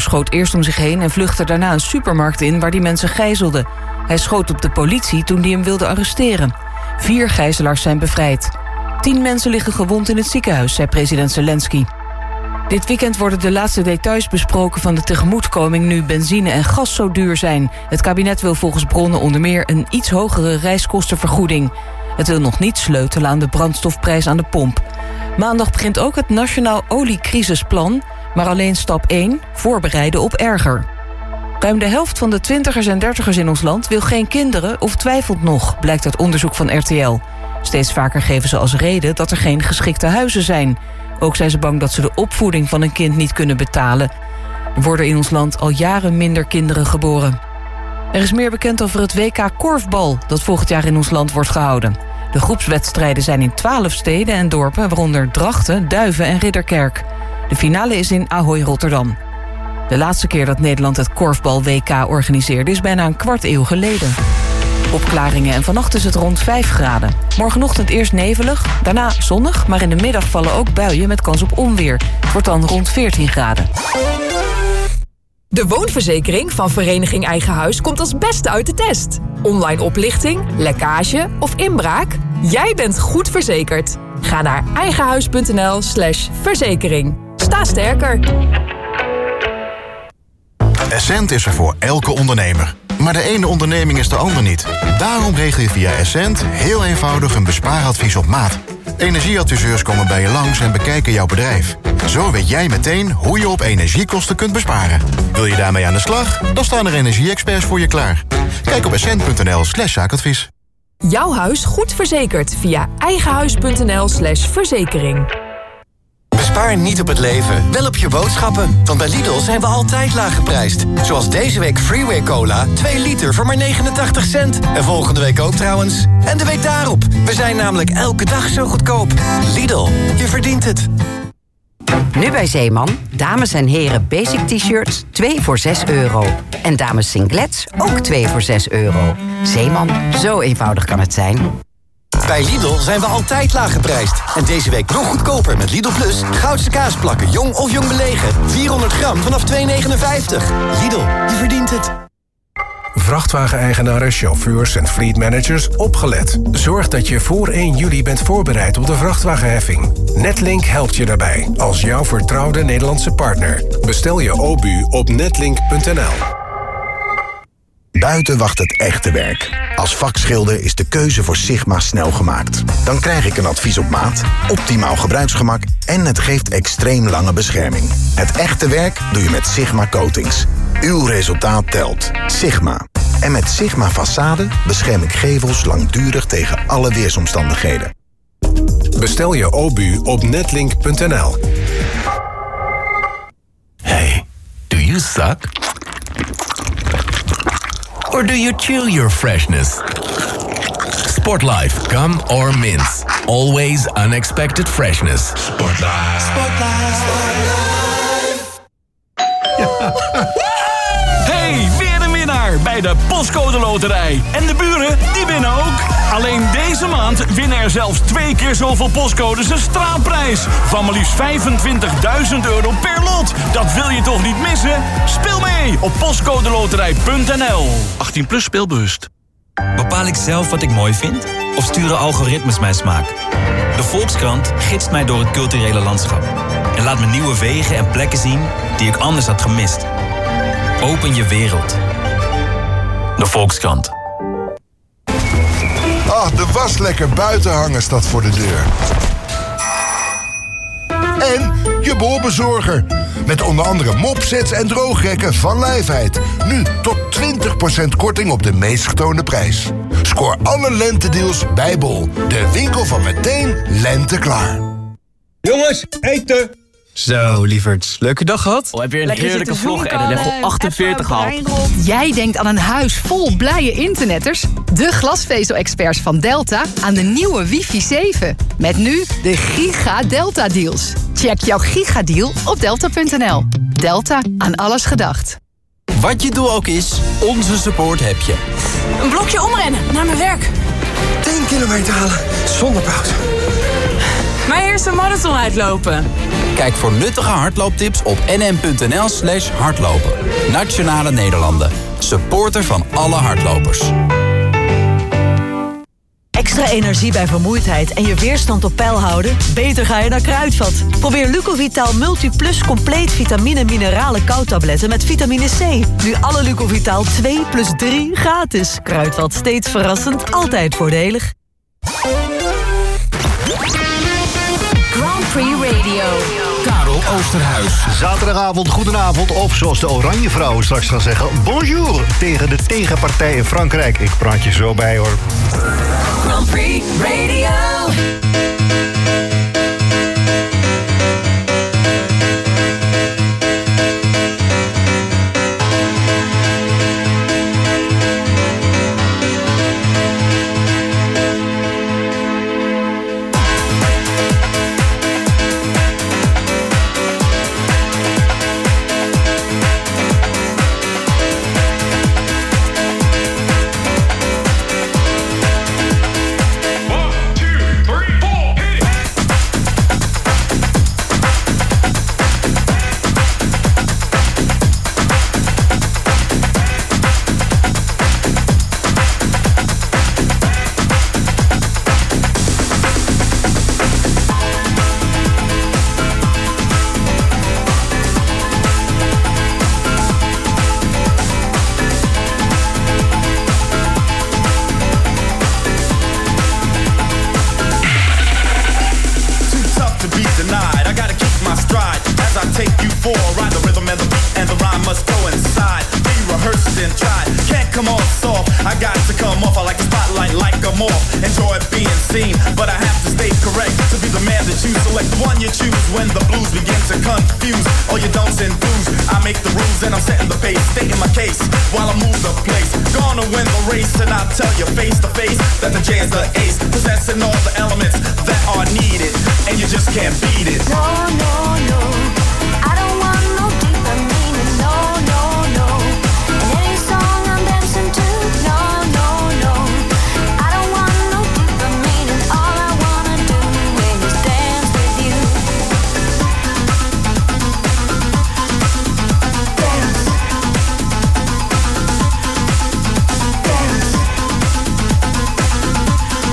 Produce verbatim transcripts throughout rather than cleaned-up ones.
schoot eerst om zich heen en vluchtte daarna een supermarkt in waar hij mensen gijzelde. Hij schoot op de politie toen die hem wilde arresteren. Vier gijzelaars zijn bevrijd. Tien mensen liggen gewond in het ziekenhuis, zei president Zelensky. Dit weekend worden de laatste details besproken van de tegemoetkoming nu benzine en gas zo duur zijn. Het kabinet wil volgens bronnen onder meer een iets hogere reiskostenvergoeding. Het wil nog niet sleutelen aan de brandstofprijs aan de pomp. Maandag begint ook het Nationaal Oliecrisisplan, maar alleen stap één, voorbereiden op erger. Ruim de helft van de twintigers en dertigers in ons land wil geen kinderen of twijfelt nog, blijkt uit onderzoek van R T L. Steeds vaker geven ze als reden dat er geen geschikte huizen zijn. Ook zijn ze bang dat ze de opvoeding van een kind niet kunnen betalen. Er worden in ons land al jaren minder kinderen geboren. Er is meer bekend over het W K korfbal dat volgend jaar in ons land wordt gehouden. De groepswedstrijden zijn in twaalf steden en dorpen, waaronder Drachten, Duiven en Ridderkerk. De finale is in Ahoy, Rotterdam. De laatste keer dat Nederland het korfbal-W K organiseerde is bijna een kwart eeuw geleden. Opklaringen en vannacht is het rond vijf graden. Morgenochtend eerst nevelig, daarna zonnig, maar in de middag vallen ook buien met kans op onweer. Het wordt dan rond veertien graden. De woonverzekering van Vereniging Eigen Huis komt als beste uit de test. Online oplichting, lekkage of inbraak? Jij bent goed verzekerd. Ga naar eigenhuis.nl slash verzekering. Sta sterker. Essent is er voor elke ondernemer. Maar de ene onderneming is de ander niet. Daarom regel je via Essent heel eenvoudig een bespaaradvies op maat. Energieadviseurs komen bij je langs en bekijken jouw bedrijf. Zo weet jij meteen hoe je op energiekosten kunt besparen. Wil je daarmee aan de slag? Dan staan er energie-experts voor je klaar. Kijk op essent.nl slash zaakadvies. Jouw huis goed verzekerd via eigenhuis.nl slash verzekering. Bespaar niet op het leven, wel op je boodschappen. Want bij Lidl zijn we altijd laag geprijsd. Zoals deze week Freeway Cola, twee liter voor maar negenentachtig cent. En volgende week ook trouwens. En de week daarop. We zijn namelijk elke dag zo goedkoop. Lidl, je verdient het. Nu bij Zeeman, dames en heren basic t-shirts twee voor zes euro. En dames singlets ook twee voor zes euro. Zeeman, zo eenvoudig kan het zijn. Bij Lidl zijn we altijd laag geprijsd. En deze week nog goedkoper met Lidl Plus. Goudse kaasplakken, jong of jong belegen. vierhonderd gram vanaf twee negenenvijftig. Lidl, je verdient het. Vrachtwageneigenaren, chauffeurs en fleetmanagers, opgelet. Zorg dat je voor één juli bent voorbereid op de vrachtwagenheffing. Netlink helpt je daarbij, als jouw vertrouwde Nederlandse partner. Bestel je O B U op netlink punt n l. Buiten wacht het echte werk. Als vakschilder is de keuze voor Sigma snel gemaakt. Dan krijg ik een advies op maat, optimaal gebruiksgemak en het geeft extreem lange bescherming. Het echte werk doe je met Sigma Coatings. Uw resultaat telt. Sigma. En met Sigma Façade bescherm ik gevels langdurig tegen alle weersomstandigheden. Bestel je O B U op netlink punt n l. Hey, do you suck? Or do you chill your freshness? Sportlife, gum or mints. Always unexpected freshness. Sportlife. Sportlife. Sportlife. Hey, weer een winnaar bij de Postcode Loterij. En de buren, die winnen ook. Alleen deze maand winnen er zelfs twee keer zoveel postcodes een straalprijs. Van maar liefst vijfentwintigduizend euro per lot. Dat wil je toch niet missen? Speel mee op postcodeloterij punt n l. achttien plus speelbewust. Bepaal ik zelf wat ik mooi vind? Of sturen algoritmes mijn smaak? De Volkskrant gidst mij door het culturele landschap. En laat me nieuwe wegen en plekken zien die ik anders had gemist. Open je wereld. De Volkskrant. Ah, de was lekker buiten hangen staat voor de deur. En je boorbezorger. Met onder andere mopsets en droogrekken van Lijfheid. Nu tot twintig procent korting op de meest getoonde prijs. Scoor alle lentedeals bij Bol. De winkel van meteen lente klaar. Jongens, eten! Zo, lieverds. Leuke dag gehad? Oh, heb je een Lekker heerlijke vlog en een level achtenveertig gehaald. Jij denkt aan een huis vol blije internetters? De glasvezel-experts van Delta aan de nieuwe wifi zeven. Met nu de Giga Delta deals. Check jouw gigadeal op delta punt n l. Delta, aan alles gedacht. Wat je doel ook is, onze support heb je. Een blokje omrennen naar mijn werk. tien kilometer halen zonder pauze. Mijn eerste marathon uitlopen. Kijk voor nuttige hardlooptips op nm.nl slash hardlopen. Nationale Nederlanden. Supporter van alle hardlopers. Extra energie bij vermoeidheid en je weerstand op peil houden? Beter ga je naar Kruidvat. Probeer Lucovital Multiplus compleet vitamine mineralen koudtabletten met vitamine C. Nu alle Lucovital twee plus drie gratis. Kruidvat, steeds verrassend, altijd voordelig. Grand Prix Radio. Karel Oosterhuis. Zaterdagavond, goedenavond. Of zoals de Oranje Vrouwen straks gaan zeggen, bonjour tegen de tegenpartij in Frankrijk. Ik praat je zo bij, hoor. Grand Prix Radio.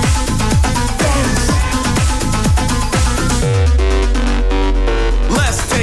Let's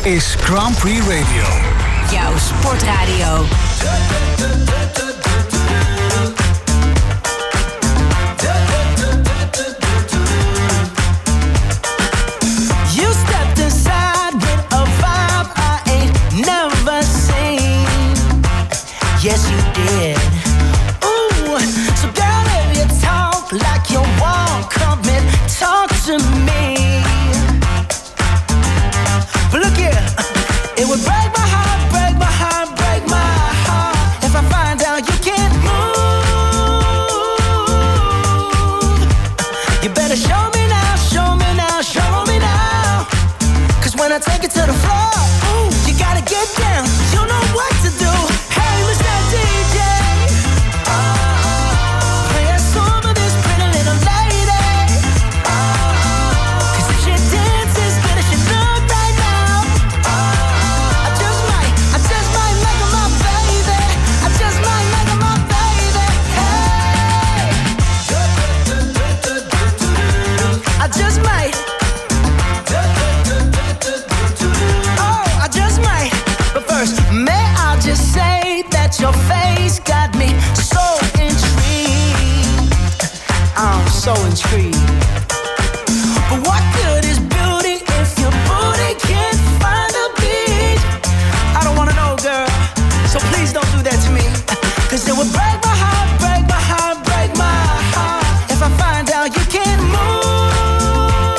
is Grand Prix Radio. Jouw sportradio. You stepped inside with a vibe I ain't never seen. Yes, you did. Ooh, so girl, if you talk like you want, come and talk to me. But look here, it would break my heart, break my heart, break my heart if I find out you can't move. You better show me now, show me now, show me now. Cause when I take it to the floor, ooh, you gotta get down. You know what to do. Hey, Mister D J, oh, play a song for this pretty little lady. Oh, cause if she dances good as she look right now, I just might, I just might make her my baby. I just might make her my baby. Hey, I just might. Oh, I just might. But first, may I just say that your face got me so intrigued. I'm so intrigued. But what good is beauty if your booty can't find a beat? I don't wanna know, girl, so please don't do that to me. Cause it would break my heart, break my heart, break my heart if I find out you can't move.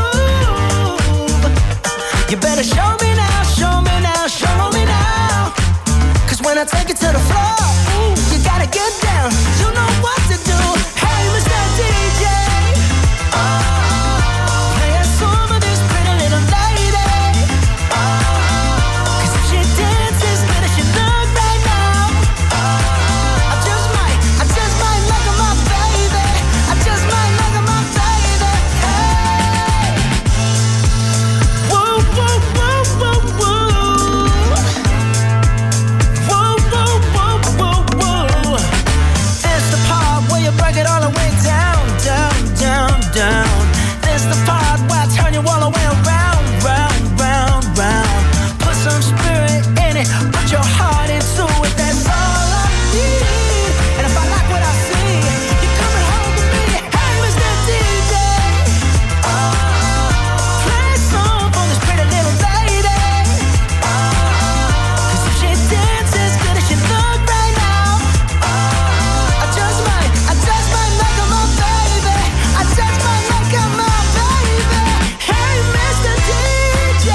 You better show me now, show me now, show me now. Cause when I take it to the floor, ooh, you gotta get down. You know what to do. Hey, Mister D J, oh, play a song for this pretty little lady. Oh, cause if she dances good as she look right now, I just might, I just might make her my baby. I just might make her my baby. Hey, woo, woo, woo, woo, woo. Woo, woo, woo, woo, woo. It's the part where you break it all the way down, down, down, down. It's the part where I turn you all the way around, round, round, round. Put some spirit in it, put your heart into it. That's all I need. And if I like what I see, you're coming home with me. Hey, Mister D J, oh, play a song for this pretty little lady. Oh, cause if she dances good as she look right now, I just might, I just might make her my baby. I just might make her my baby. Hey, Mister D J,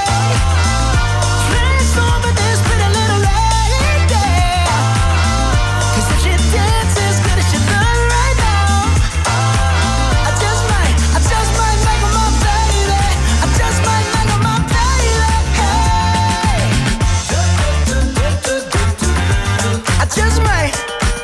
play a song for this pretty little lady. Cause if she dances good as she look right now, I just might, I just might make her my baby. I just might make her my baby. Hey, I just might.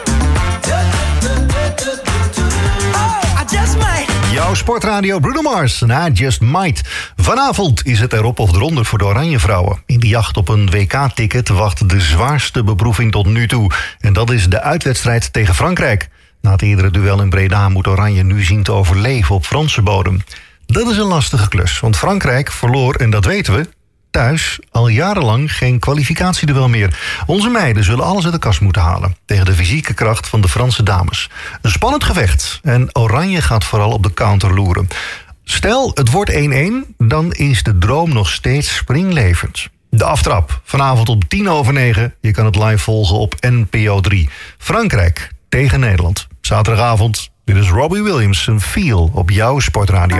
Oh, I just might. Jouw sportradio Bruno Mars en I Just Might. Vanavond is het erop of eronder voor de Oranjevrouwen. In de jacht op een W K-ticket wacht de zwaarste beproeving tot nu toe. En dat is de uitwedstrijd tegen Frankrijk. Na het eerdere duel in Breda moet Oranje nu zien te overleven op Franse bodem. Dat is een lastige klus, want Frankrijk verloor, en dat weten we, thuis al jarenlang geen kwalificatieduel meer. Onze meiden zullen alles uit de kast moeten halen tegen de fysieke kracht van de Franse dames. Een spannend gevecht en Oranje gaat vooral op de counter loeren. Stel, het wordt één-één, dan is de droom nog steeds springlevend. De aftrap, vanavond om tien over negen. Je kan het live volgen op N P O drie. Frankrijk tegen Nederland. Zaterdagavond, dit is Robbie Williams en Feel op jouw sportradio.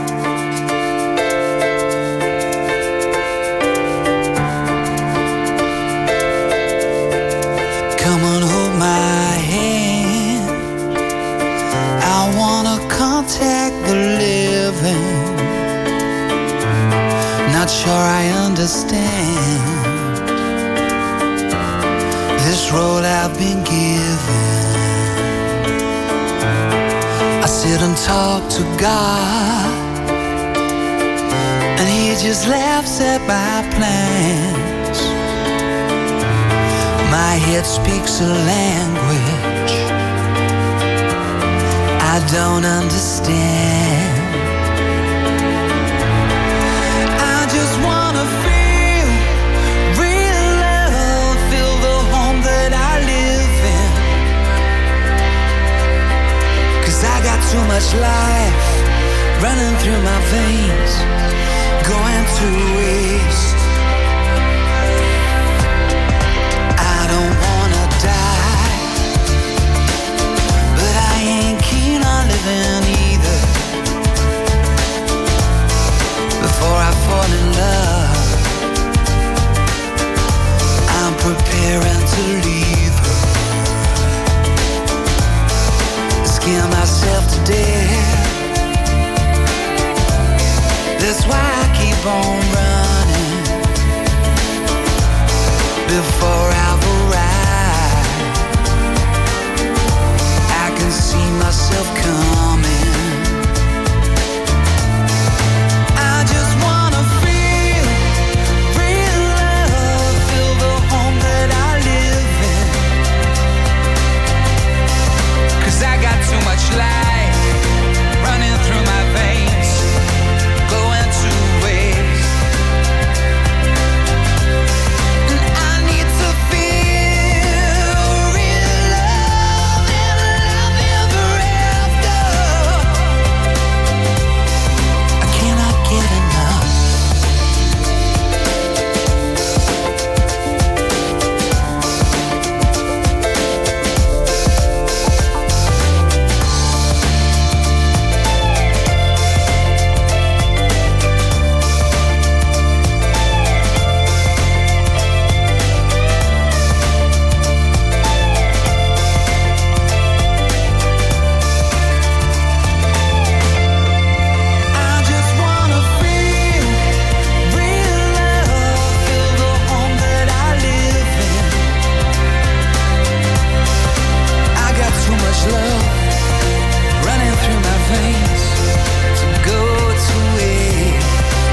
Come on, hold my hand. I wanna contact the living. Not sure I understand this road I've been given. I sit and talk to God, and He just laughs at my plans. My head speaks a language I don't understand. I just wanna feel much life running through my veins, going to waste. I don't wanna die, but I ain't keen on living either. Before I fall in love, I'm preparing to leave her. Scare myself to death. That's why I keep on running before I've arrived. I can see myself coming. I just wanna feel real love, feel the home that I live in. 'Cause I got too much life running through my veins, going to waste. And I need to feel real love and love ever after. I cannot get enough. I just wanna feel real love, feel the home that I live in. I got too much love running through my veins to go to waste.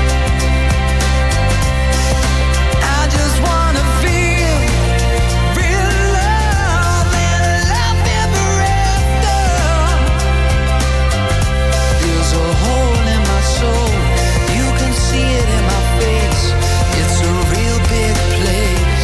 I just wanna feel real love and love ever after. There's a hole in my soul, you can see it in my face. It's a real big place.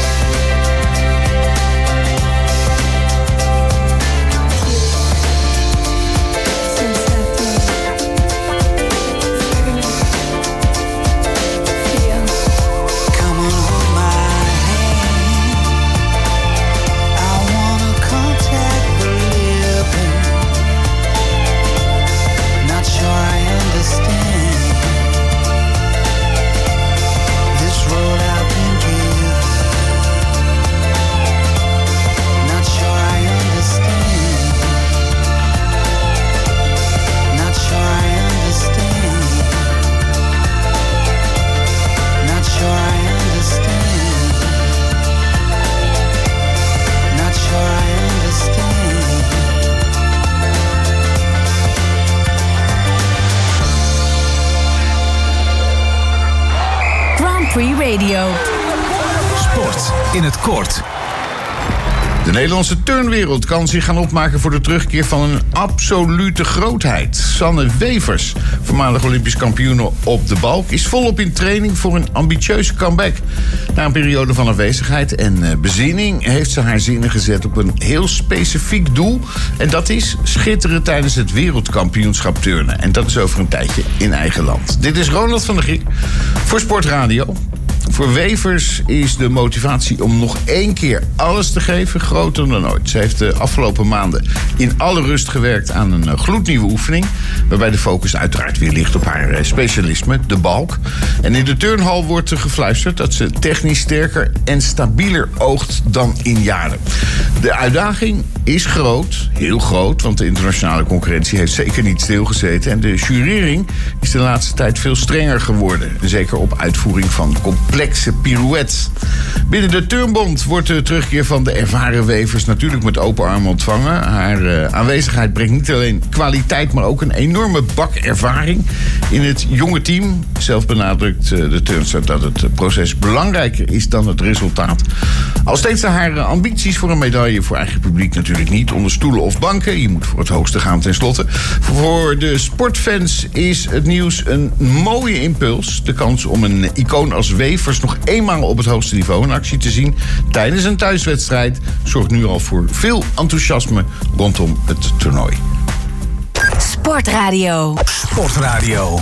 Come on, hold my hand. I wanna contact the living. Not sure I understand this road I've been given. Not sure I understand. Not sure I understand. Not sure I understand. Not sure I understand. Grand Prix Radio. Sport in het kort. De Nederlandse turnwereld kan zich gaan opmaken voor de terugkeer van een absolute grootheid. Sanne Wevers, voormalig Olympisch kampioen op de balk, is volop in training voor een ambitieuze comeback. Na een periode van afwezigheid en bezinning heeft ze haar zinnen gezet op een heel specifiek doel. En dat is schitteren tijdens het wereldkampioenschap turnen. En dat is over een tijdje in eigen land. Dit is Ronald van der Gier voor Sportradio. Voor Wevers is de motivatie om nog één keer alles te geven groter dan ooit. Ze heeft de afgelopen maanden in alle rust gewerkt aan een gloednieuwe oefening, waarbij de focus uiteraard weer ligt op haar specialisme, de balk. En in de turnhal wordt er gefluisterd dat ze technisch sterker en stabieler oogt dan in jaren. De uitdaging is groot, heel groot, want de internationale concurrentie heeft zeker niet stilgezeten. En de jurering is de laatste tijd veel strenger geworden. Zeker op uitvoering van complexe pirouettes. Binnen de Turnbond wordt de terugkeer van de ervaren Wevers natuurlijk met open armen ontvangen. Haar uh, aanwezigheid brengt niet alleen kwaliteit, maar ook een enorme bak ervaring in het jonge team. Zelf benadrukt uh, de turnster dat het proces belangrijker is dan het resultaat. Al steeds ze haar uh, ambities voor een medaille voor eigen publiek natuurlijk niet onder stoelen of banken. Je moet voor het hoogste gaan tenslotte. Voor de sportfans is het nieuws een mooie impuls. De kans om een icoon als Wevers nog eenmaal op het hoogste niveau in actie te zien tijdens een thuiswedstrijd zorgt nu al voor veel enthousiasme rondom het toernooi. Sportradio. Sportradio.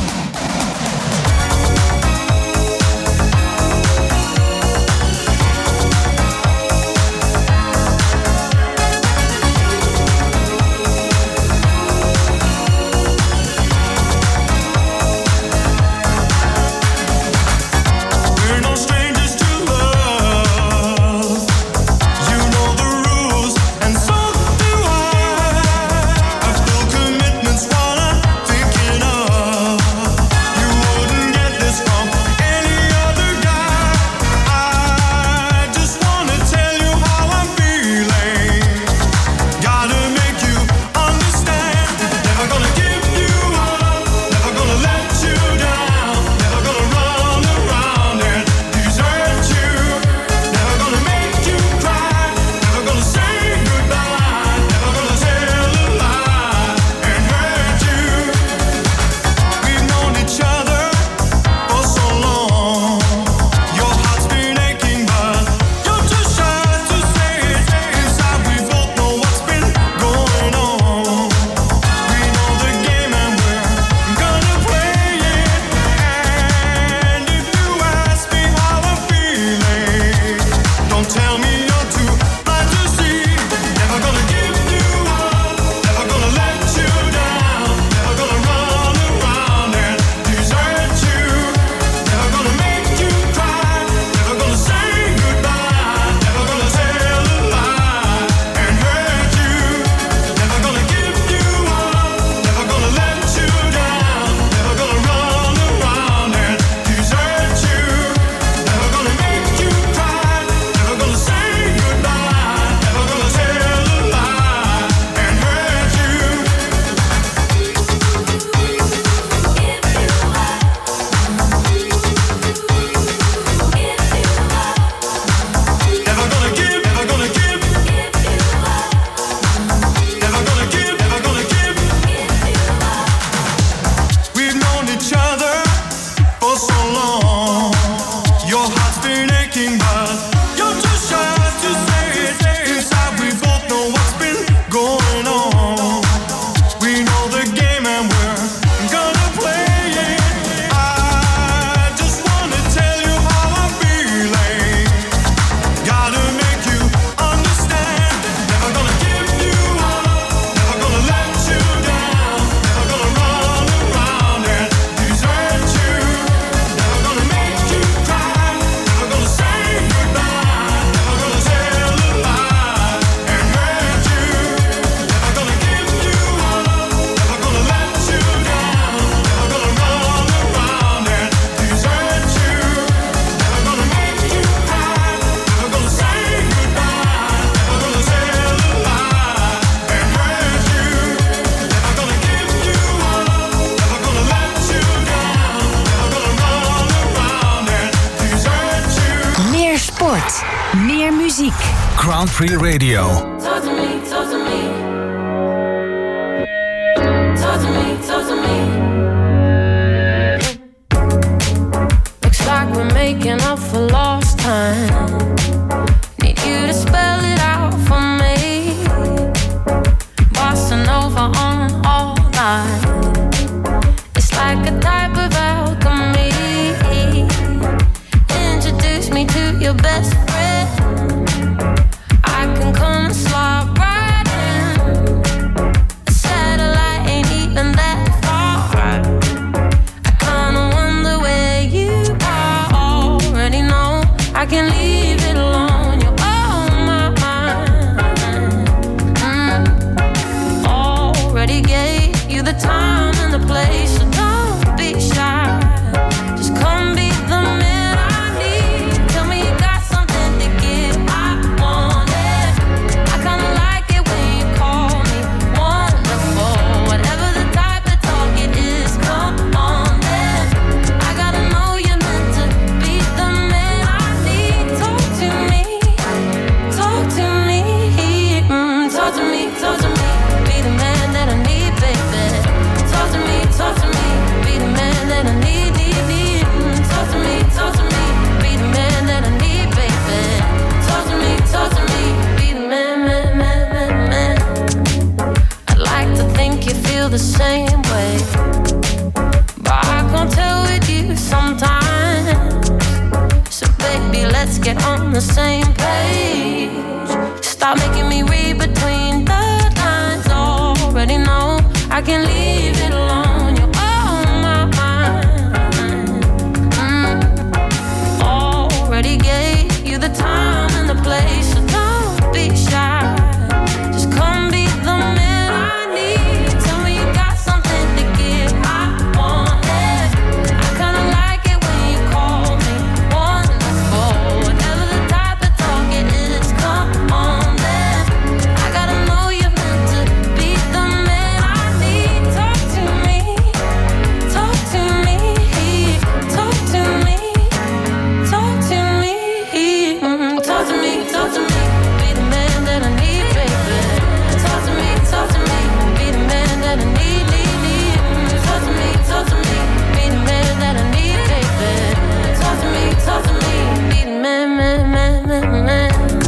Meer muziek. Grand Prix Radio. Talk to me, talk to me. Talk to me, talk to me. Looks like we're making up for lost time. Need you to spell it out for me. Bossa Nova on all night. It's like a type of alchemy. Introduce me to your best friend. I can come and the same way. But I can't tell with you sometimes. So baby, let's get on the same page. Stop making me read between the lines. Already know I can leave it alone. You're on my mind. mm. Already gave you the time and the place, so don't be shy. Just come be the man I need. Tell me you got something to give. I want it. I kinda like it when you call me wonderful. Whatever the type of talk it is, come on then. I gotta know you're meant to be the man I need. Talk to me, talk to me, talk to me, talk to me, mm, talk to me, talk to me. Be the man that I need, baby. Talk to me, talk to me. Be the man that I need, need, need. Mm, talk to me, talk to me. Be the man that I need, baby. Talk to me, talk to me. Be the man, man, man, man, man.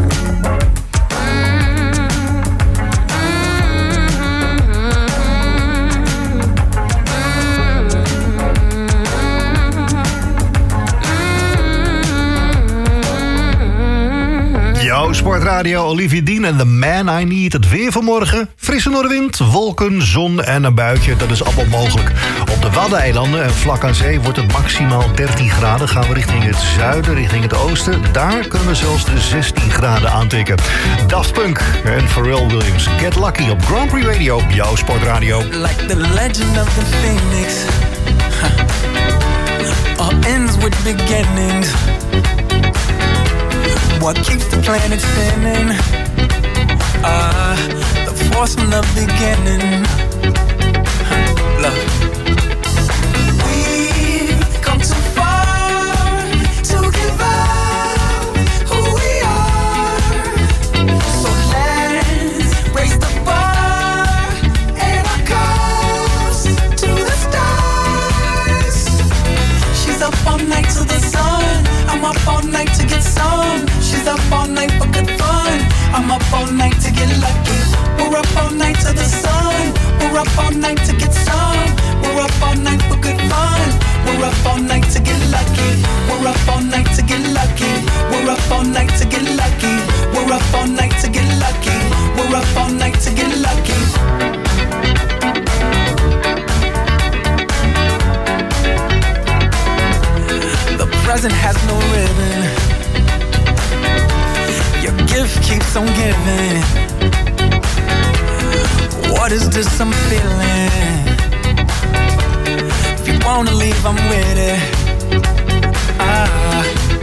Jouw Sportradio, Olivier Dien en The Man I Need. Het weer vanmorgen, frisse noordenwind, wolken, zon en een buitje. Dat is allemaal mogelijk. Op de Waddeneilanden en vlak aan zee wordt het maximaal dertien graden. Gaan we richting het zuiden, richting het oosten. Daar kunnen we zelfs de zestien graden aantikken. Daft Punk en Pharrell Williams. Get Lucky op Grand Prix Radio, jouw Sportradio. Like the legend of the phoenix, huh. All ends with beginnings. What keeps the planet spinning? Ah, uh, the force from the beginning. Huh. Love. We've come too far to give up who we are. So let's raise the bar and our cups to the stars. She's up all night to the sun. I'm up all night to get some. She's up all night for good fun. I'm up all night to get lucky. We're up all night to the sun. We're up all night to get some. We're up all night for good fun. We're up all night to get lucky. We're up all night to get lucky. We're up all night to get lucky. We're up all night to get lucky. We're up all night to get lucky. The present has no ribbon. Your gift keeps on giving. What is this I'm feeling? If you wanna leave, I'm with it. Ah.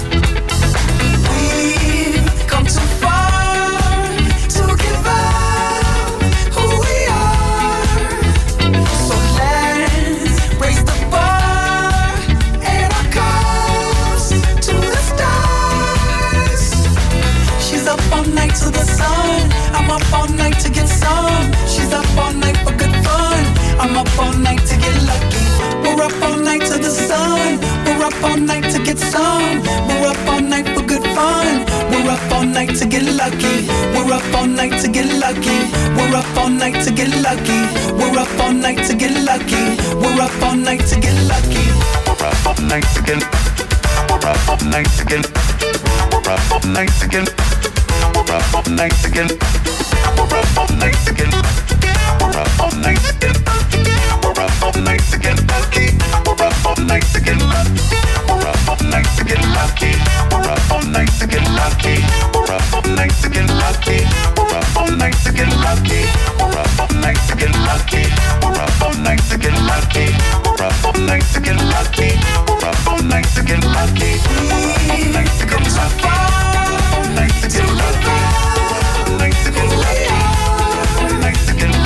We've come too far to give up who we are. So let's raise the bar and our cups to the stars. She's up all night to the sun. I'm up all night to get some. She's up all night for good fun. I'm up all night to get lucky. We're up all night to the sun. We're up all night to get some. We're up all night for good fun. We're up all night to get lucky. We're up all night to get lucky. We're up all night to get lucky. We're up all night to get lucky. We're up all night to get lucky. We're up all night to get. We're up all night to get. We're up all night to get. We're up all night to get. We're up all night to get. We're up all night to get. We're up all night to get lucky. We're up all night to get lucky. We're up all night to get lucky. We're up all night to get lucky. We're up all night to get lucky. We're up all night to get lucky. We're up all night to get lucky. We're up all night to get lucky. We're up all night to get lucky. We're up all night to get lucky. We're up all night to get lucky. All night to get lucky. All night to get lucky. All night to get lucky.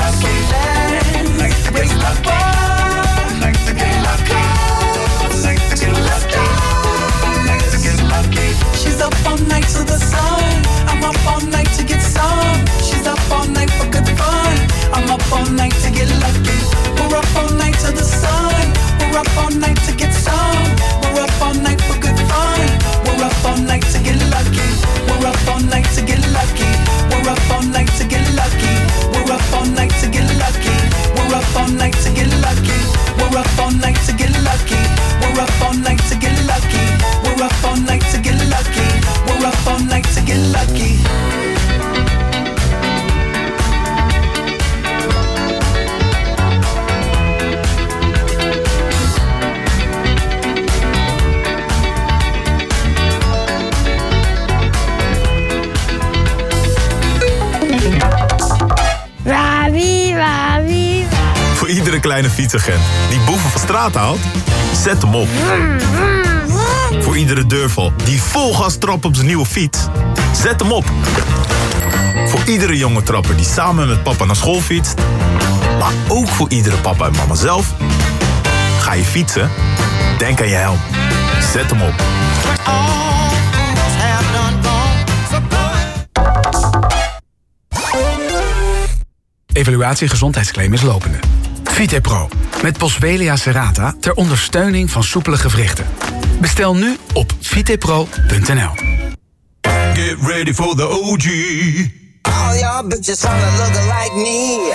iedere kleine fietsagent die boeven van straat haalt, zet hem op. Voor iedere deurval die vol gas trapt op zijn nieuwe fiets, zet hem op. Voor iedere jonge trapper die samen met papa naar school fietst, maar ook voor iedere papa en mama zelf. Ga je fietsen? Denk aan je helm. Zet hem op. Evaluatie gezondheidsclaim is lopende. VitePro, met Boswellia serrata ter ondersteuning van soepele gewrichten. Bestel nu op vitepro punt n l. Get ready for the O G. All y'all bitches wanna look like me.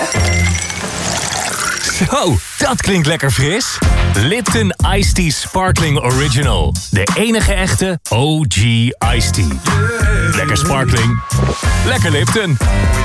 Zo, dat klinkt lekker fris. Lipton Iced Tea Sparkling Original. De enige echte O G Iced Tea. Lekker sparkling. Lekker Lipton.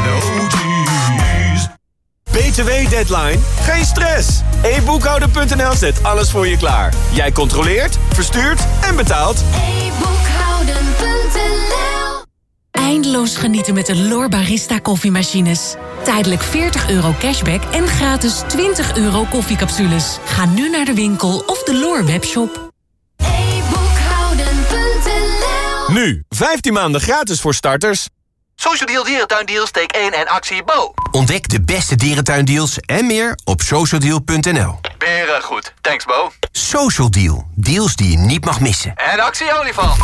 B T W-deadline? Geen stress. e boekhouden punt n l zet alles voor je klaar. Jij controleert, verstuurt en betaalt. e boekhouden punt n l. Eindeloos genieten met de L'Or Barista koffiemachines. Tijdelijk veertig euro cashback en gratis twintig euro koffiecapsules. Ga nu naar de winkel of de L'Or webshop. e boekhouden punt n l. Nu, vijftien maanden gratis voor starters. Social Deal Dierentuindeals, steek één en actie Bo. Ontdek de beste dierentuindeals en meer op social deal punt n l. Beren goed. Thanks, Bo. Social Deal. Deals die je niet mag missen. En actie olifant.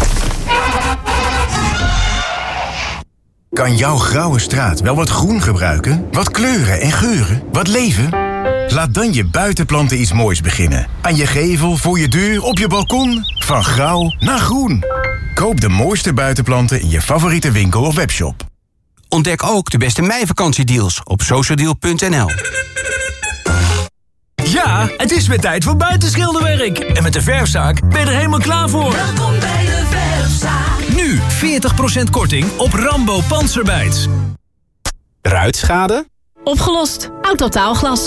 Kan jouw grauwe straat wel wat groen gebruiken? Wat kleuren en geuren? Wat leven? Laat dan je buitenplanten iets moois beginnen. Aan je gevel, voor je deur, op je balkon. Van grauw naar groen. Koop de mooiste buitenplanten in je favoriete winkel of webshop. Ontdek ook de beste meivakantiedeals op social deal punt n l. Ja, het is weer tijd voor buitenschilderwerk. En met de Verfzaak ben je er helemaal klaar voor. Welkom bij de Verfzaak. Nu veertig procent korting op Rambo Panzerbijts. Ruitschade? Opgelost. Autotaalglas.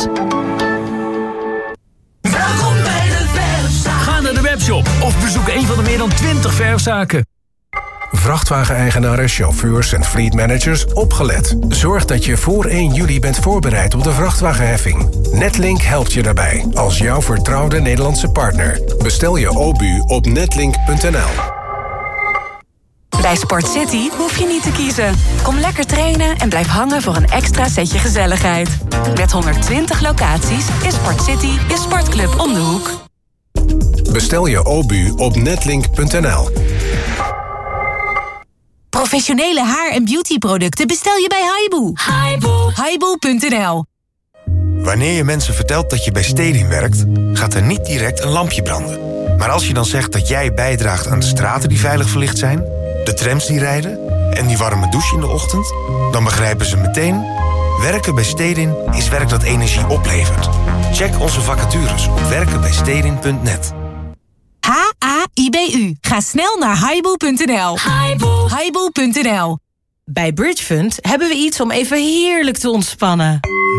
Welkom bij de Verfzaak. Ga naar de webshop of bezoek een van de meer dan twintig verfzaken. Vrachtwageneigenaren, chauffeurs en fleetmanagers opgelet. Zorg dat je voor één juli bent voorbereid op de vrachtwagenheffing. Netlink helpt je daarbij als jouw vertrouwde Nederlandse partner. Bestel je O B U op netlink punt n l. Bij Sport City hoef je niet te kiezen. Kom lekker trainen en blijf hangen voor een extra setje gezelligheid. Met honderdtwintig locaties is Sport City je sportclub om de hoek. Bestel je O B U op netlink punt n l. Professionele haar- en beautyproducten bestel je bij Haibu. Haibu. Haibu punt n l. Wanneer je mensen vertelt dat je bij Stedin werkt, gaat er niet direct een lampje branden. Maar als je dan zegt dat jij bijdraagt aan de straten die veilig verlicht zijn, de trams die rijden en die warme douche in de ochtend, dan begrijpen ze meteen: werken bij Stedin is werk dat energie oplevert. Check onze vacatures op werken bij stedin punt net. H A I B U. Ga snel naar haibu punt n l. Haibu. haibu punt n l. Bij Bridgefund hebben we iets om even heerlijk te ontspannen.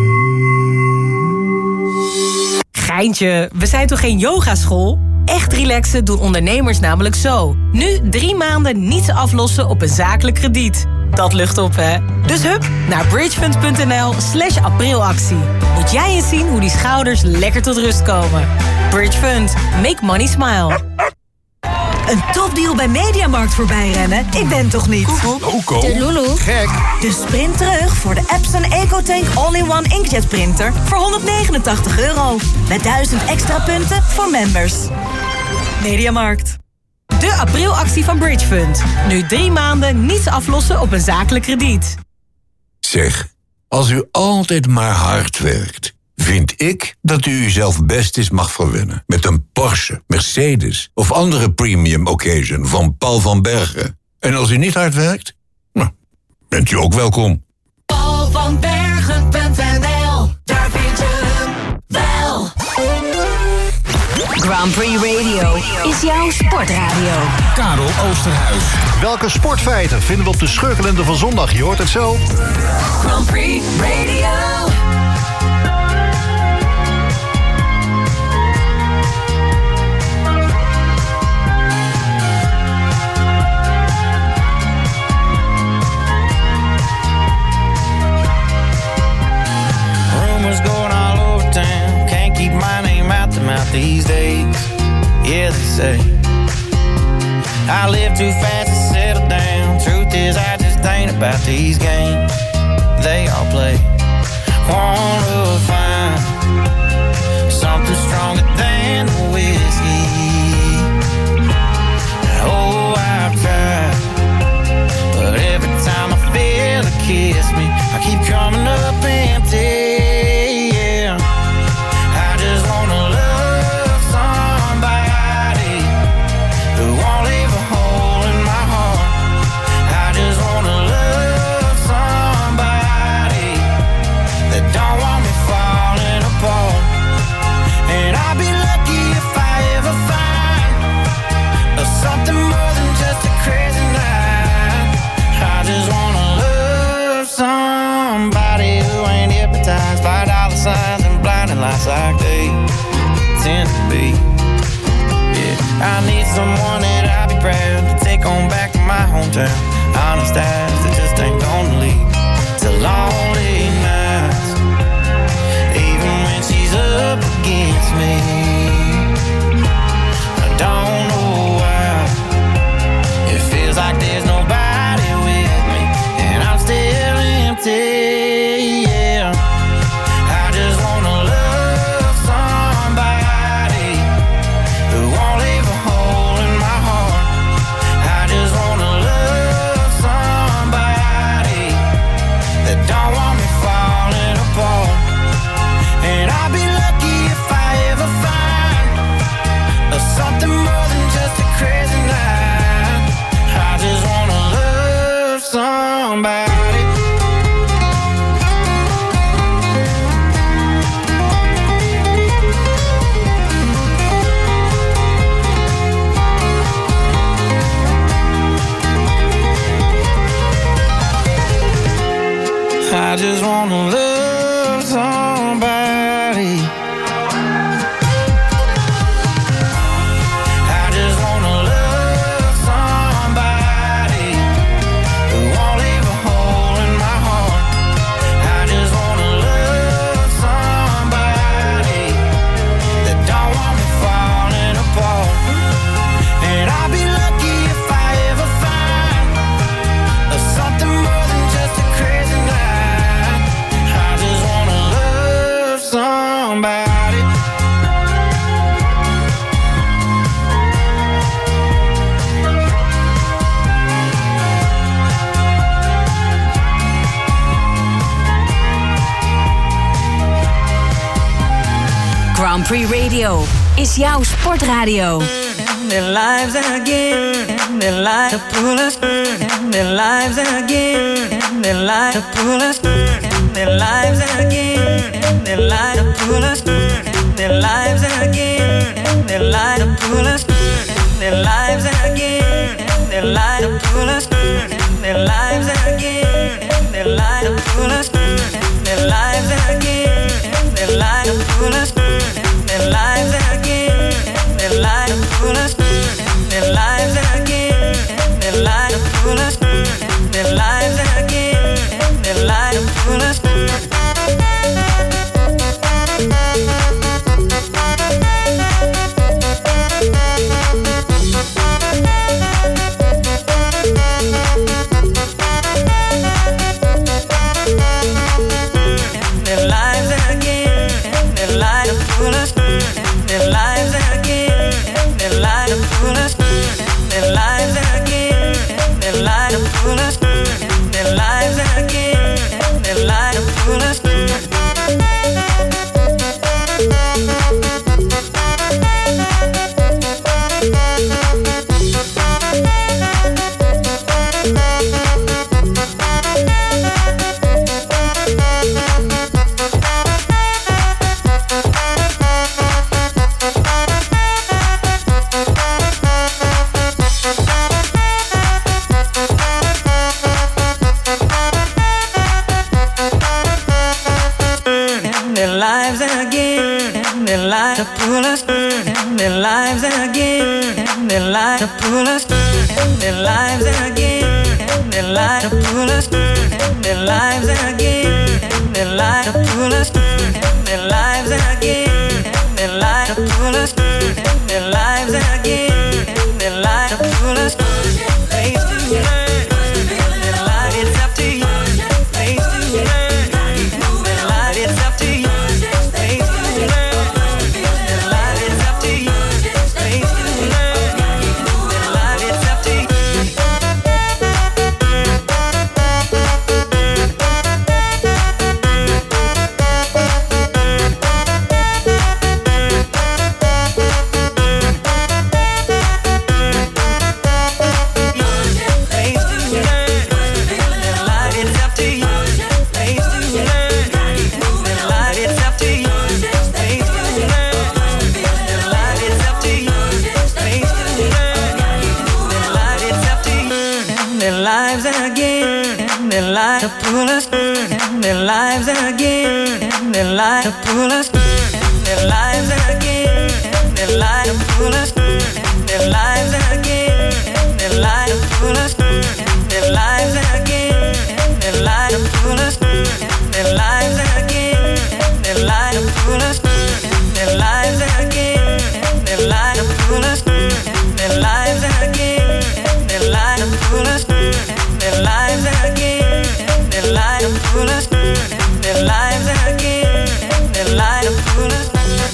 Geintje, we zijn toch geen yogaschool? Echt relaxen doen ondernemers namelijk zo. Nu drie maanden niets aflossen op een zakelijk krediet. Dat lucht op, hè? Dus hup, naar bridgefund punt n l slash aprilactie. Moet jij eens zien hoe die schouders lekker tot rust komen. Bridgefund. Make money smile. Een topdeal bij Mediamarkt voorbij rennen? Ik ben toch niet? Coco. De Lulu. Gek. Dus sprint terug voor de Epson EcoTank All-in-One Inkjet Printer voor honderdnegenentachtig euro. Met duizend extra punten voor members. Mediamarkt. De aprilactie van Bridgefund. Nu drie maanden niets aflossen op een zakelijk krediet. Zeg, als u altijd maar hard werkt, vind ik dat u uzelf best eens mag verwennen. Met een Porsche, Mercedes of andere premium occasion van Paul van Bergen. En als u niet hard werkt, nou, bent u ook welkom. paul van bergen punt n l. Daar vind je hem wel. Grand Prix Radio is jouw sportradio. Karel Oosterhuis. Welke sportfeiten vinden we op de scheurkalender van zondag? Je hoort het zo. Grand Prix Radio. Rumors going all over town. these days. Yeah, they say I live too fast to settle down. Truth is, I just ain't about these games they all play. Wanna find something stronger than the whiskey. Oh, I've tried, but every time I feel it kiss me, I keep coming up empty. Yeah, I just wanna love somebody who won't leave a hole in my heart. I just wanna love somebody that don't want me falling apart. And I'll be lucky if I ever find something more than just a crazy night. I just wanna love somebody who ain't hypnotized by dollar signs and blinding lights like they tend to be. Yeah, I need someone that I'll be proud to take on back to my hometown. Honest eyes that just ain't gonna lead to lonely nights, even when she's up against me. I don't know why it feels like there's nobody with me, and I'm still empty. Yeah, I just wanna love somebody who won't leave a hole in my heart. I just wanna love somebody that don't want me falling apart. And I'll be lucky if I ever find something more than just a crazy night. I just wanna love somebody. I just wanna love somebody. I just wanna love somebody who won't leave a hole in my heart. I just wanna love somebody that don't want me falling apart. And I'll be lucky if I ever find something more than just a crazy night. I just wanna love somebody. Grand Prix Radio is jouw sportradio. Their lives again, their lives to pull us, their lives again, their lives to pull us, their lives again, their lives to pull us, their lives again, their lives to pull us, their lives again, their lives to pull us, their lives again, their lives to pull us, their lives again, their lives to pull us, their lives again, their lives to pull us, their lives again, their lives to pull us, their lives again, their lives to pull us. Their lives again, their lives to pull us, their lives again, their lives to pull us, their lives again, their lives to pull us, their lives again, their lives to pull us. lives to pull us, their lives again, their lives to pull us, their lives again, their lives to pull us, their lives again, their lives to pull us, their lives again, their lives to pull us. pull us, their lives again, their lives to pull us, place to learn, their life it's up to you, place to learn, their life it's up to you, place to learn, their life it's up to you, place to learn, their life it's up to you. Their lives to pull us, their lives again, their lives to pull us, their lives again, their lives to pull us, their lives again, their lives to pull us, their lives again, their lives to pull us, their lives again, their lives to pull us, their lives again, their lives to pull us, their lives again, their lives to pull us, their lives again. Their lives to pull us, their lives again, their lives to pull us.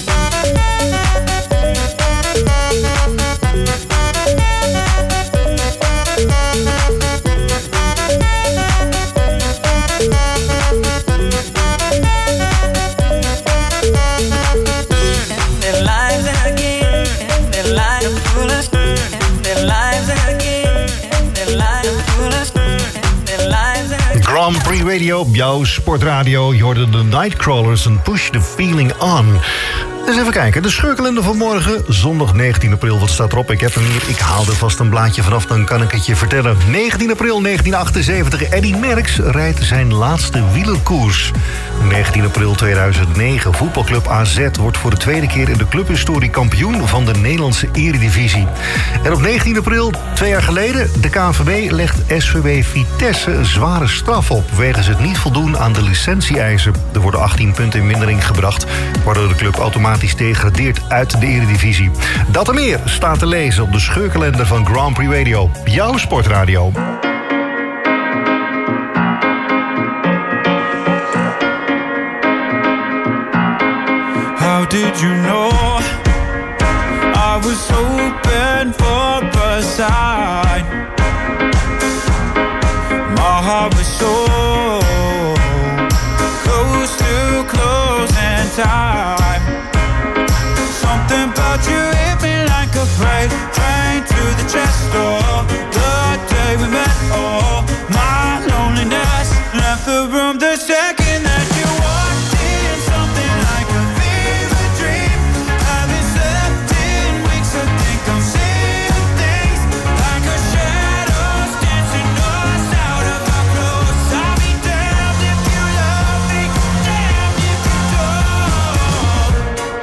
Their lives again, their lives to pull us, their lives again, their lives to pull us, their lives again. Grand Prix Radio, jouw sportradio. Je hoorde de Nightcrawlers en Push the Feeling On. Dus even kijken, de scheurkalender van morgen, zondag negentien april, wat staat erop? Ik heb hem hier, ik haal er vast een blaadje vanaf, dan kan ik het je vertellen. negentien april negentien achtenzeventig, Eddy Merckx rijdt zijn laatste wielerkoers. negentien april tweeduizend negen, voetbalclub A Z wordt voor de tweede keer in de clubhistorie kampioen van de Nederlandse Eredivisie. En op negentien april, twee jaar geleden, de K N V B legt S V W Vitesse een zware straf op wegens het niet voldoen aan de licentie-eisen. Er worden achttien punten in mindering gebracht, waardoor de club automatisch degradeert uit de Eredivisie. Dat en meer staat te lezen op de scheurkalender van Grand Prix Radio, jouw sportradio. How did you know I was hoping for a sign? My heart was so close to closing time. Something about you hit me like a freight train to the chest door. The day we met, oh, my loneliness left the room the second that you walked in. Something like a fever dream. Haven't slept in weeks, I think I'm seeing things like a shadows dancing us out of our clothes. I'll be damned if you love me, damned if you don't.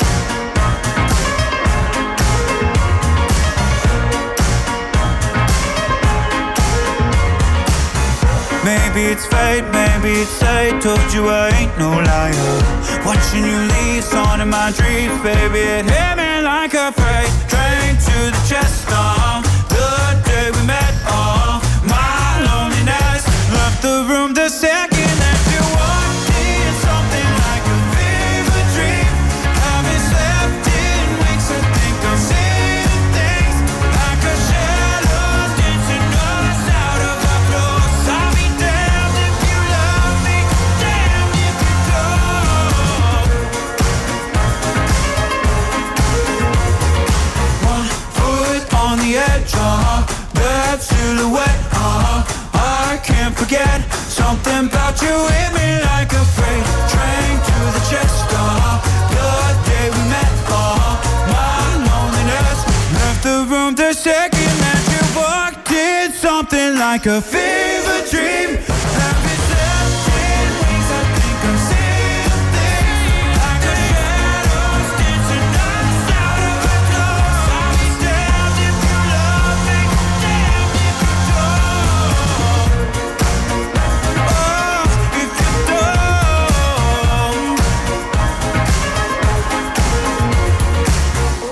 Maybe it's fate, maybe it's fate. Told you I ain't no liar. Watching you leave, on in my dreams, baby. It hit me like a freight train to the chest. Oh, the day we met, oh, my loneliness left the room the second that you walked in. Something like a fever dream. Haven't slept in weeks, I think I'm seeing things like a shadow dancing us out of our clothes. I'll be damned if you love me, damned if you don't. One foot on the edge, uh-huh, that silhouette, uh-huh, I can't forget. Something about you hit me like a freight train to the chest, uh-huh, the day we met, uh-huh, my loneliness left the room the second that you walked in. Something like a fever dream. Haven't slept in weeks, I think I'm seeing things like a shadows dancing us out of our clothes. I'll be damned if you love me, damned if you don't. Oh, if you don't.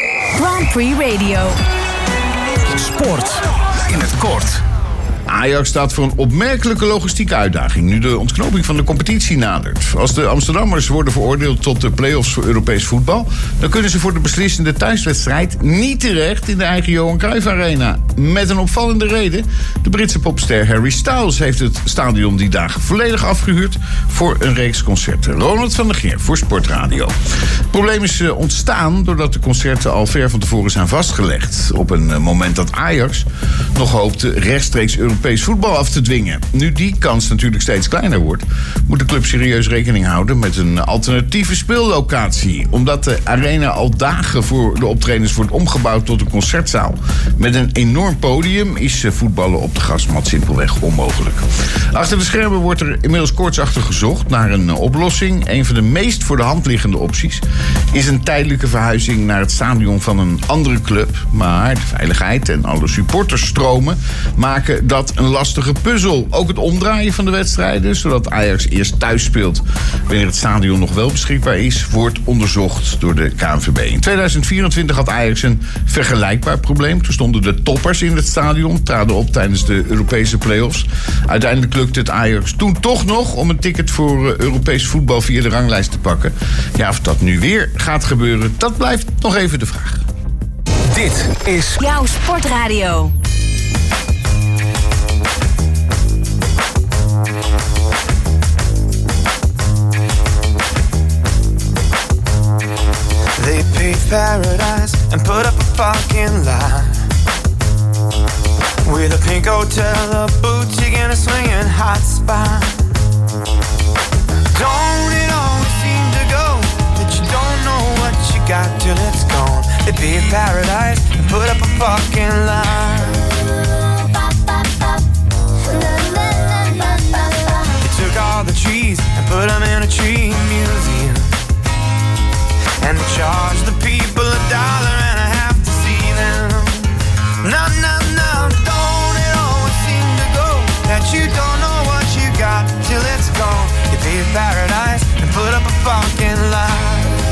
Free Radio. Sport in het kort. Ajax staat voor een opmerkelijke logistieke uitdaging nu de ontknoping van de competitie nadert. Als de Amsterdammers worden veroordeeld tot de play-offs voor Europees voetbal, dan kunnen ze voor de beslissende thuiswedstrijd niet terecht in de eigen Johan Cruijff Arena. Met een opvallende reden. De Britse popster Harry Styles heeft het stadion die dagen volledig afgehuurd voor een reeks concerten. Ronald van der Geer voor Sportradio. Het probleem is uh, ontstaan doordat de concerten al ver van tevoren zijn vastgelegd. Op een uh, moment dat Ajax nog hoopte rechtstreeks Europees voetbal af te dwingen. Nu die kans natuurlijk steeds kleiner wordt, moet de club serieus rekening houden met een alternatieve speellocatie. Omdat de arena al dagen voor de optredens wordt omgebouwd tot een concertzaal met een enorm podium, is voetballen op de grasmat simpelweg onmogelijk. Achter de schermen wordt er inmiddels koortsachtig gezocht naar een oplossing. Een van de meest voor de hand liggende opties is een tijdelijke verhuizing naar het stadion van een andere club. Maar de veiligheid en alle supporterstromen maken dat een lastige puzzel. Ook het omdraaien van de wedstrijden, zodat Ajax eerst thuis speelt wanneer het stadion nog wel beschikbaar is, wordt onderzocht door de K N V B. In tweeduizend vierentwintig had Ajax een vergelijkbaar probleem. Toen stonden de toppers in het stadion, traden op tijdens de Europese play-offs. Uiteindelijk lukte het Ajax toen toch nog om een ticket voor Europees voetbal via de ranglijst te pakken. Ja, of dat nu weer gaat gebeuren, dat blijft nog even de vraag. Dit is jouw Sportradio. They paved paradise and put up a fucking lie with a pink hotel, a boutique and a swinging hot spot. Don't it always seem to go that you don't know what you got till it's gone? They paved paradise and put up a fucking lie. They took all the trees and put them in a tree museum. And they charge the people a dollar and a half to see them. No, no, no, don't it always seem to go that you don't know what you got till it's gone? You pay paradise and put up a fucking lie.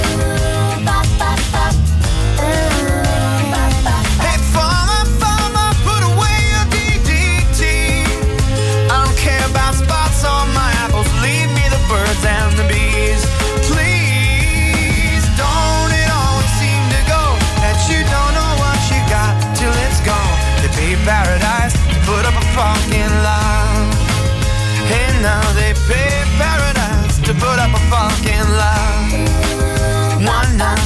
Hey, farmer, farmer, put away your D D T. I don't care about spots on my apples, leave me the birds and the bees. Please. Paradise, put up a fucking lie. Hey, now they pay paradise to put up a fucking lie. One night.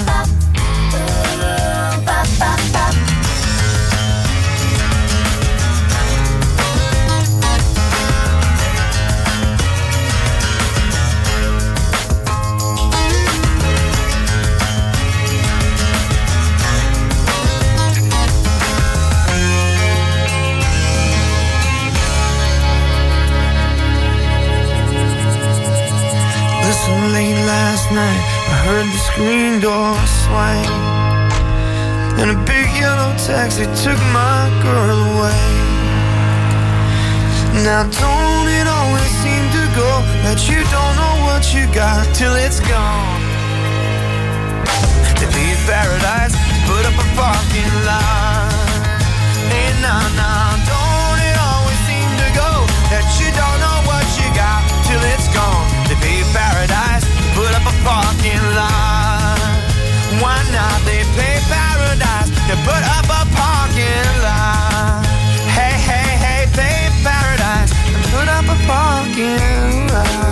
Late last night, I heard the screen door swing, and a big yellow taxi took my girl away. Now don't it always seem to go that you don't know what you got till it's gone? To be paradise, put up a fucking line. Hey, nah, nah, don't it always seem to go that you don't know what you got till it's gone? To be paradise, put up a fucking line. Why not? They pay paradise to put up a parking lot. Hey, hey, hey, pay paradise and put up a parking lot.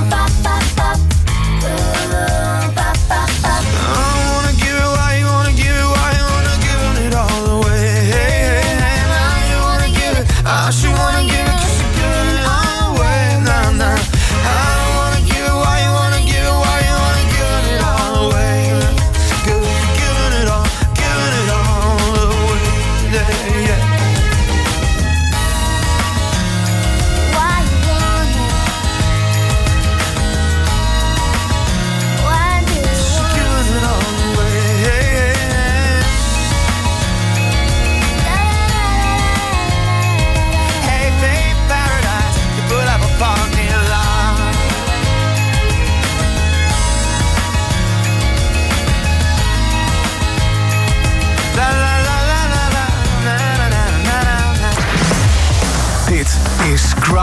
I wanna give it why you wanna give it why you wanna give it all away. Hey, hey, hey, now you wanna give it. I should wanna give it 'cause you're giving it all away. Nah, nah. Giving it all, giving it all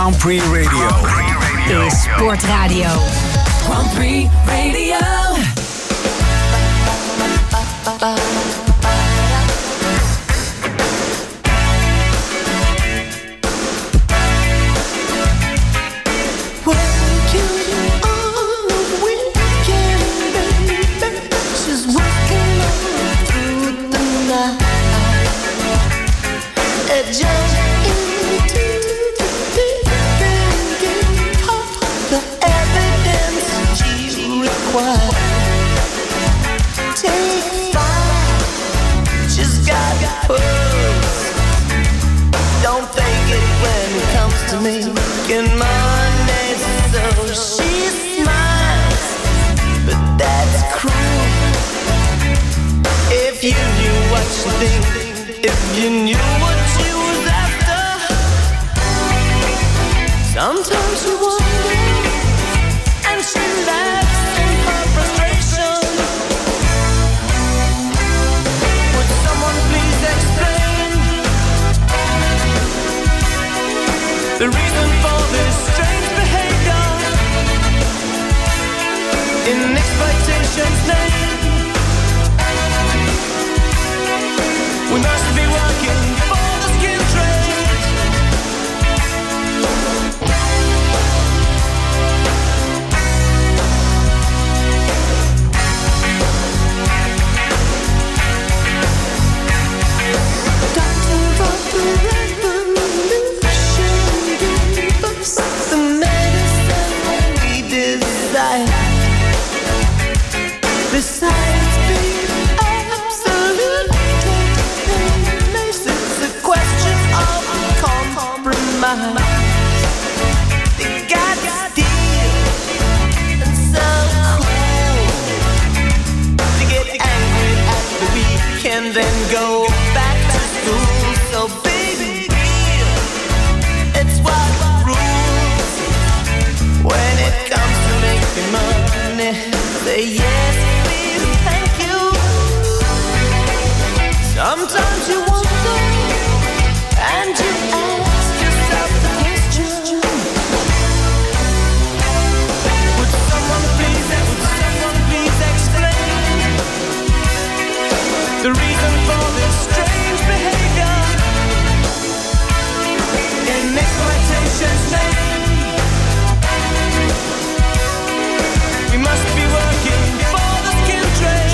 Grand Prix Radio. Is Sportradio. Grand Prix Radio. Making money, so she smiles, but that's cruel. If you knew what you think, if you knew what you was after, sometimes you wonder, and she laughs in her frustration. Would someone please explain the reason for this strange behavior in exploitation's name? We must be working for the skin trade. Doctor of the revolution, the medicine we desire. Besides being absolutely painless, it's a question of compromise. They got steel and so cool to get angry at the weekend, then go back to school. So big deal, it's what rules when it comes to making money. Say yes, please, thank you. Sometimes you wonder and you ask yourself the question: would someone please, would someone please explain the reason for this strange behavior in exploitation's name? We must be working for the skin trade.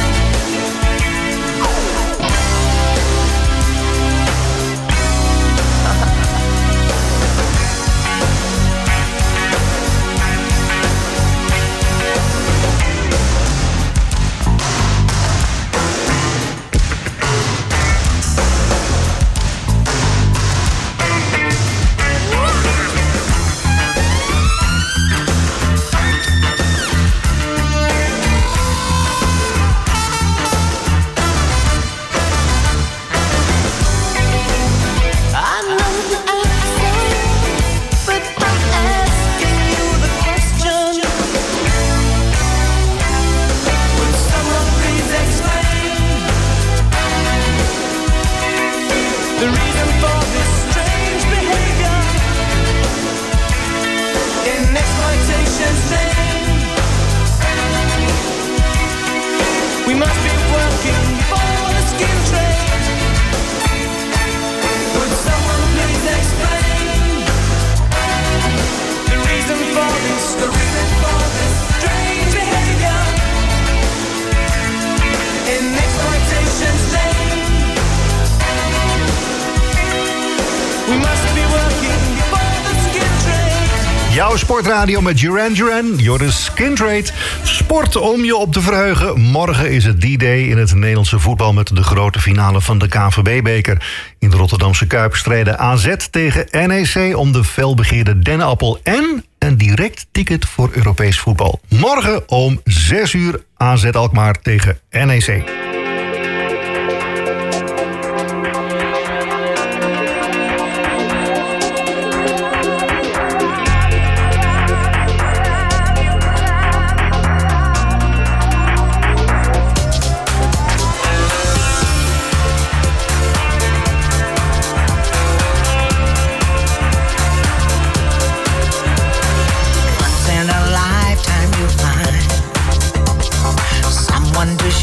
Jouw sportradio met Duran Duran, Joris Skin Trade. Sport om je op te verheugen. Morgen is het D-Day in het Nederlandse voetbal met de grote finale van de K N V B-beker. In de Rotterdamse Kuip strijden A Z tegen N E C om de felbegeerde dennenappel en een direct ticket voor Europees voetbal. Morgen om zes uur A Z Alkmaar tegen N E C.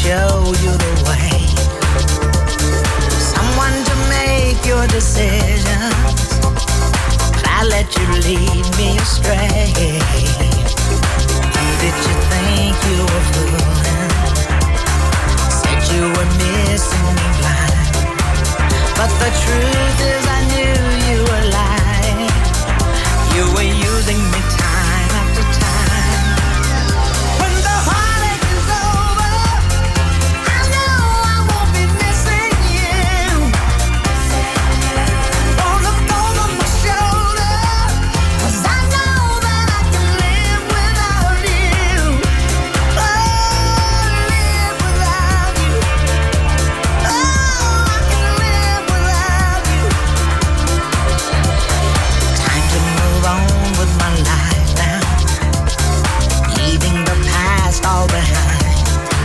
show you the way. Someone to make your decisions, but I let you lead me astray. Who did you think you were fooling? Said you were missing me blind, but the truth is I knew you were lying. You were using me time after time. When the heartache is over, I know I won't be missing you. Won't look over my shoulder, 'cause I know that I can live without you. Oh, live without you. Oh, I can live without you. Time to move on with my life now, leaving the past all behind.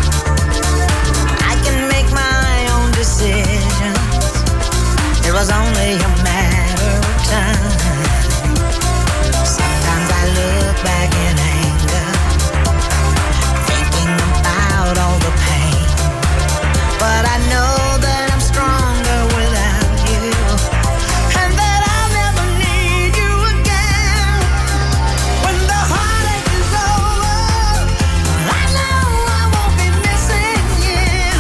I can make my own decisions. It was only a matter of time. Sometimes I look back in anger, thinking about all the pain. But I know that I'm stronger without you, and that I'll never need you again. When the heartache is over, I know I won't be missing you.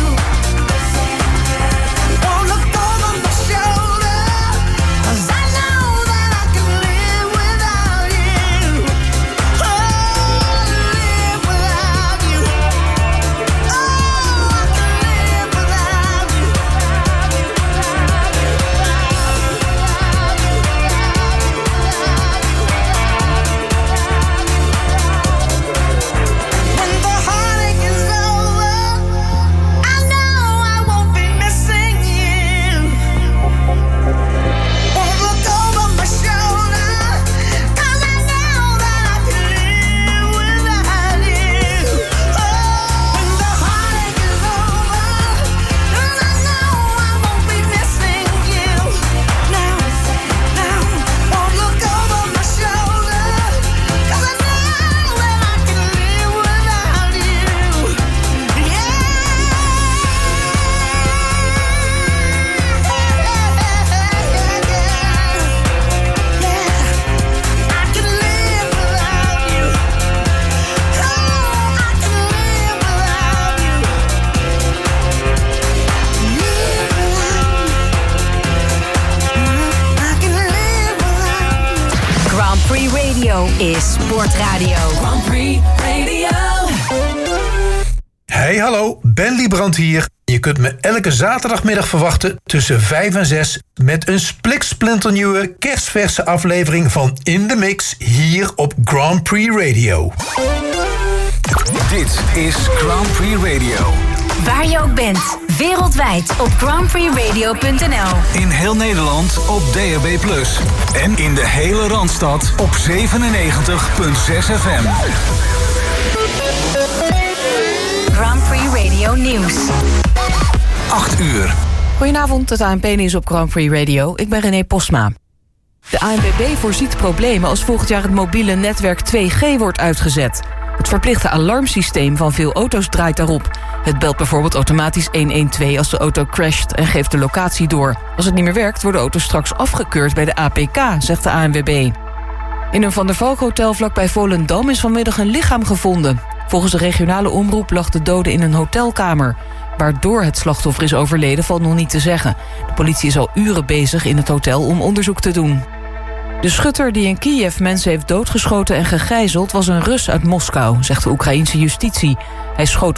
Won't look over my shoulder, 'cause I know that I can live without you. Oh, live without you. Oh, I can live without you. When the heartache is over, I know I won't be missing you. Won't look over my shoulder, 'cause I know that I can live without you. Oh, when the heartache is over, 'cause I know I won't be missing you. Now, now, won't look over my shoulder, 'cause I know that I can live without you. Grand Prix Radio is sportradio. Grand Prix Radio. Hey, hallo, Ben Liebrand hier. Je kunt me elke zaterdagmiddag verwachten tussen vijf en zes... met een spliksplinternieuwe kerstverse aflevering van In The Mix... hier op Grand Prix Radio. Dit is Grand Prix Radio. Waar je ook bent, wereldwijd op grand prix radio punt n l. In heel Nederland op D A B plus. En in de hele Randstad op zevenennegentig komma zes F M. Grand Prix Radio Nieuws. acht uur. Goedenavond, het A N P-nieuws op Grand Prix Radio. Ik ben René Posma. De A N W B voorziet problemen als volgend jaar het mobiele netwerk twee G wordt uitgezet. Het verplichte alarmsysteem van veel auto's draait daarop. Het belt bijvoorbeeld automatisch honderdtwaalf als de auto crasht en geeft de locatie door. Als het niet meer werkt, worden auto's straks afgekeurd bij de A P K, zegt de A N W B. In een Van der Valk hotel vlakbij Volendam is vanmiddag een lichaam gevonden. Volgens de regionale omroep lag de dode in een hotelkamer. Waardoor het slachtoffer is overleden valt nog niet te zeggen. De politie is al uren bezig in het hotel om onderzoek te doen. De schutter die in Kiev mensen heeft doodgeschoten en gegijzeld was een Rus uit Moskou, zegt de Oekraïense justitie. Hij schoot